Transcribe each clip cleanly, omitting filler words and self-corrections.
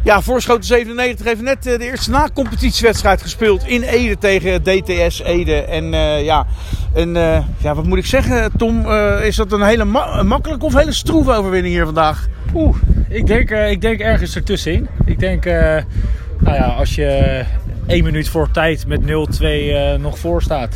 Ja, Voorschoten 97 heeft net de eerste na-competitiewedstrijd gespeeld in Ede tegen DTS Ede. En wat moet ik zeggen, Tom? Is dat een hele makkelijke of hele stroeve overwinning hier vandaag? Ik denk ergens ertussenin. Ik denk, als je 1 minuut voor tijd met 0-2 nog voor staat.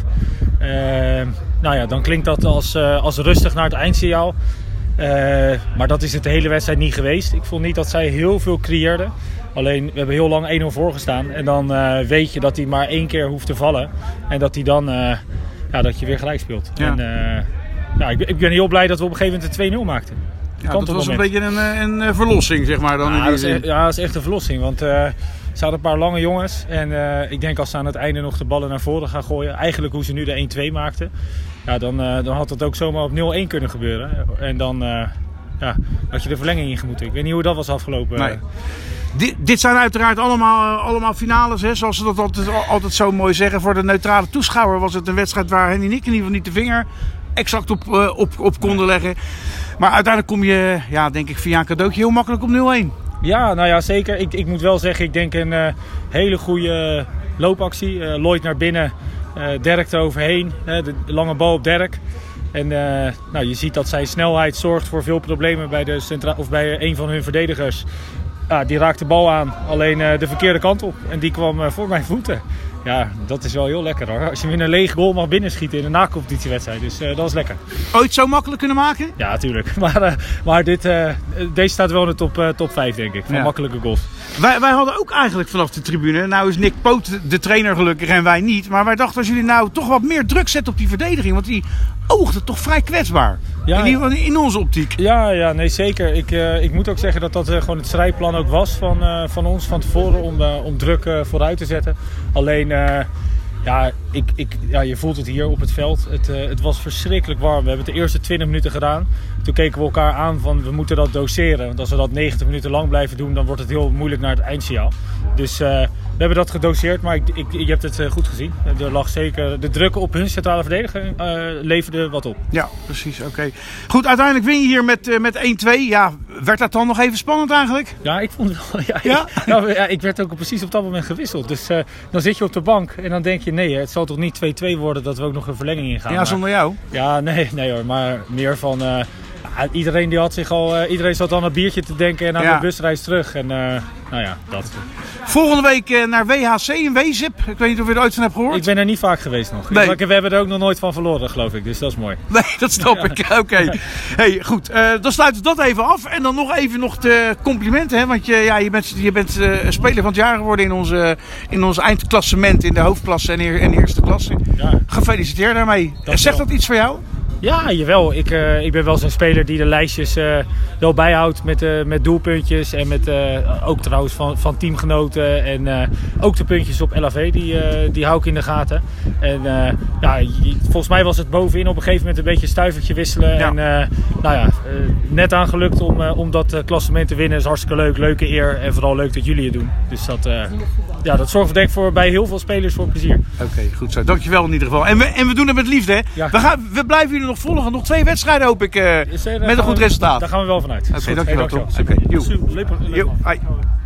Dan klinkt dat als rustig naar het eindsignaal. Maar dat is het de hele wedstrijd niet geweest. Ik vond niet dat zij heel veel creëerden. Alleen, we hebben heel lang 1-0 voorgestaan. En dan weet je dat hij maar 1 keer hoeft te vallen. En dat hij dan dat je weer gelijk speelt. Ja. En, ik ben heel blij dat we op een gegeven moment een 2-0 maakten. Ja, dat was een beetje een verlossing, zeg maar. Dan dat is echt een verlossing. Want ze hadden een paar lange jongens. En ik denk als ze aan het einde nog de ballen naar voren gaan gooien. Eigenlijk hoe ze nu de 1-2 maakten. Ja, dan had dat ook zomaar op 0-1 kunnen gebeuren. En dan had je de verlenging in gemoeten. Ik weet niet hoe dat was afgelopen. Nee. Dit zijn uiteraard allemaal finales, hè, zoals ze dat altijd zo mooi zeggen. Voor de neutrale toeschouwer was het een wedstrijd waar Henny en ik in ieder geval niet de vinger exact op konden leggen. Maar uiteindelijk kom je, denk ik, via een cadeautje heel makkelijk op 0-1. Ja, zeker. Ik moet wel zeggen, ik denk een hele goede loopactie. Lloyd naar binnen, Derk eroverheen, de lange bal op Derk. En je ziet dat zijn snelheid zorgt voor veel problemen bij een van hun verdedigers. Die raakt de bal aan, alleen de verkeerde kant op. En die kwam voor mijn voeten. Ja, dat is wel heel lekker hoor. Als je met een lege goal mag binnenschieten in een na-competitiewedstrijd. Dus dat is lekker. Ooit zo makkelijk kunnen maken? Ja, natuurlijk. Maar deze staat wel in de top 5 denk ik. Van makkelijke goals. Wij hadden ook eigenlijk vanaf de tribune. Nou is Nick Poot de trainer gelukkig en wij niet. Maar wij dachten als jullie nou toch wat meer druk zetten op die verdediging. Want die oogde toch vrij kwetsbaar. Ja, in ieder geval in onze optiek. Ja, nee zeker. Ik moet ook zeggen dat gewoon het strijdplan ook was van ons van tevoren om druk vooruit te zetten. Alleen, je voelt het hier op het veld. Het was verschrikkelijk warm. We hebben het de eerste 20 minuten gedaan. Toen keken we elkaar aan van we moeten dat doseren. Want als we dat 90 minuten lang blijven doen, dan wordt het heel moeilijk naar het eindsignaal. Dus we hebben dat gedoseerd, maar je hebt het goed gezien. Er lag zeker de druk op hun centrale verdediger leverde wat op. Ja, precies. Oké. Goed, uiteindelijk win je hier met 1-2. Ja, werd dat dan nog even spannend eigenlijk? Ja, ik vond het wel. Ik werd ook precies op dat moment gewisseld. Dus dan zit je op de bank en dan denk je nee, het zal toch niet 2-2 worden dat we ook nog een verlenging ingaan. Ja, zonder jou? Ja, nee hoor. Maar meer van iedereen zat aan een biertje te denken en aan de busreis terug. En dat. Volgende week naar WHC in Wezep. Ik weet niet of je er ooit van hebt gehoord. Ik ben er niet vaak geweest nog. Nee. We hebben er ook nog nooit van verloren, geloof ik. Dus dat is mooi. Nee, dat snap ik. Oké. Hey, goed. Dan sluiten we dat even af. En dan nog even de complimenten. Hè? Want je bent speler van het jaar geworden in ons eindklassement in de hoofdklasse en eerste klasse. Ja. Gefeliciteerd daarmee. Zegt dat iets voor jou? Ja, jawel. Ik ben wel zo'n speler die de lijstjes wel bijhoudt met doelpuntjes. En met ook trouwens van teamgenoten. En ook de puntjes op LAV, die hou ik in de gaten. En volgens mij was het bovenin op een gegeven moment een beetje een stuivertje wisselen. Ja. En net aangelukt om dat klassement te winnen. Is hartstikke leuk. Leuke eer. En vooral leuk dat jullie het doen. Dus dat zorgt denk ik bij heel veel spelers voor plezier. Oké, goed zo. Dankjewel in ieder geval. En we doen het met liefde, hè? Ja. We blijven jullie nog volgen. Nog 2 wedstrijden hoop ik met een goed resultaat. Daar gaan we wel vanuit. Oké, dankjewel. Oké,